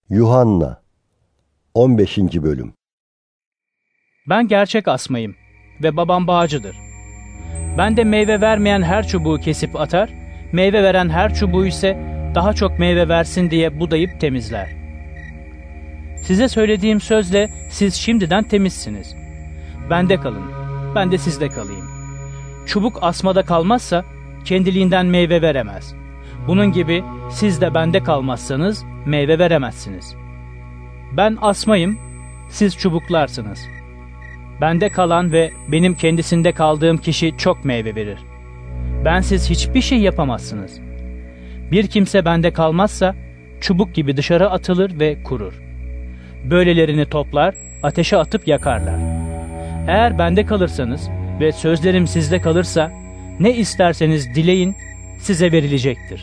Yuhanna 15. Bölüm. Ben gerçek asmayım ve babam bağcıdır. Ben de meyve vermeyen her çubuğu kesip atar, meyve veren her çubuğu ise daha çok meyve versin diye budayıp temizler. Size söylediğim sözle siz şimdiden temizsiniz. Bende kalın, ben de sizde kalayım. Çubuk asmada kalmazsa kendiliğinden meyve veremez. Bunun gibi siz de bende kalmazsanız meyve veremezsiniz. Ben asmayım, siz çubuklarsınız. Bende kalan ve benim kendisinde kaldığım kişi çok meyve verir. Bensiz hiçbir şey yapamazsınız. Bir kimse bende kalmazsa çubuk gibi dışarı atılır ve kurur. Böylelerini toplar, ateşe atıp yakarlar. Eğer bende kalırsanız ve sözlerim sizde kalırsa ne isterseniz dileyin, size verilecektir.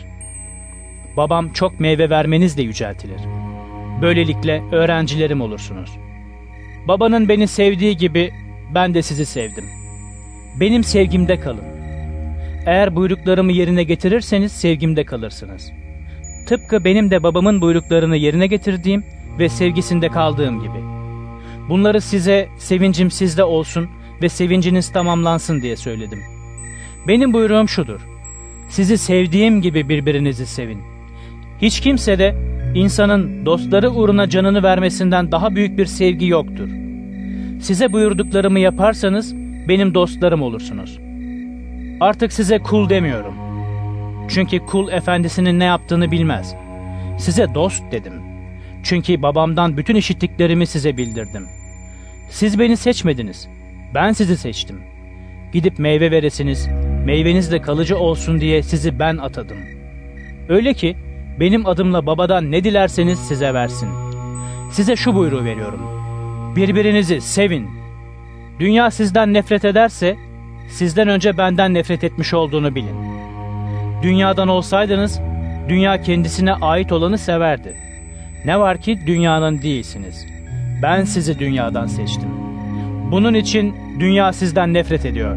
Babam çok meyve vermenizle yüceltilir. Böylelikle öğrencilerim olursunuz. Babanın beni sevdiği gibi ben de sizi sevdim. Benim sevgimde kalın. Eğer buyruklarımı yerine getirirseniz sevgimde kalırsınız. Tıpkı benim de babamın buyruklarını yerine getirdiğim ve sevgisinde kaldığım gibi. Bunları size sevincim sizde olsun ve sevinciniz tamamlansın diye söyledim. Benim buyruğum şudur: sizi sevdiğim gibi birbirinizi sevin. Hiç kimse de insanın dostları uğruna canını vermesinden daha büyük bir sevgi yoktur. Size buyurduklarımı yaparsanız benim dostlarım olursunuz. Artık size kul demiyorum. Çünkü kul efendisinin ne yaptığını bilmez. Size dost dedim. Çünkü babamdan bütün işittiklerimi size bildirdim. Siz beni seçmediniz. Ben sizi seçtim. Gidip meyve veresiniz, meyveniz de kalıcı olsun diye sizi ben atadım. Öyle ki benim adımla babadan ne dilerseniz size versin. Size şu buyruğu veriyorum: birbirinizi sevin. Dünya sizden nefret ederse, sizden önce benden nefret etmiş olduğunu bilin. Dünyadan olsaydınız, dünya kendisine ait olanı severdi. Ne var ki dünyanın değilsiniz. Ben sizi dünyadan seçtim. Bunun için dünya sizden nefret ediyor.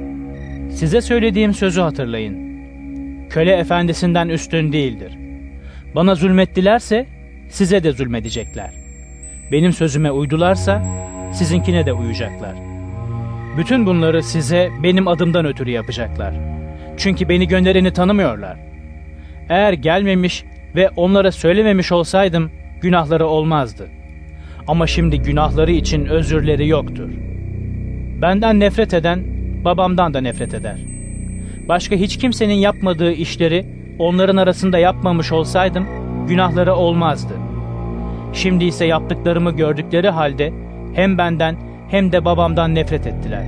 Size söylediğim sözü hatırlayın. Köle efendisinden üstün değildir. Bana zulmettilerse size de zulmedecekler. Benim sözüme uydularsa sizinkine de uyacaklar. Bütün bunları size benim adımdan ötürü yapacaklar. Çünkü beni göndereni tanımıyorlar. Eğer gelmemiş ve onlara söylememiş olsaydım günahları olmazdı. Ama şimdi günahları için özürleri yoktur. Benden nefret eden babamdan da nefret eder. Başka hiç kimsenin yapmadığı işleri onların arasında yapmamış olsaydım günahları olmazdı. Şimdi ise yaptıklarımı gördükleri halde hem benden hem de babamdan nefret ettiler.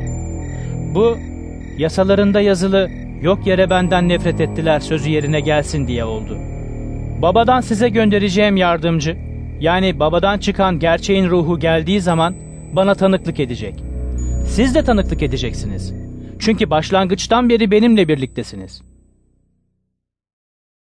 Bu yasalarında yazılı yok yere benden nefret ettiler sözü yerine gelsin diye oldu. Babadan size göndereceğim yardımcı, yani babadan çıkan gerçeğin ruhu geldiği zaman bana tanıklık edecek. Siz de tanıklık edeceksiniz. Çünkü başlangıçtan beri benimle birliktesiniz.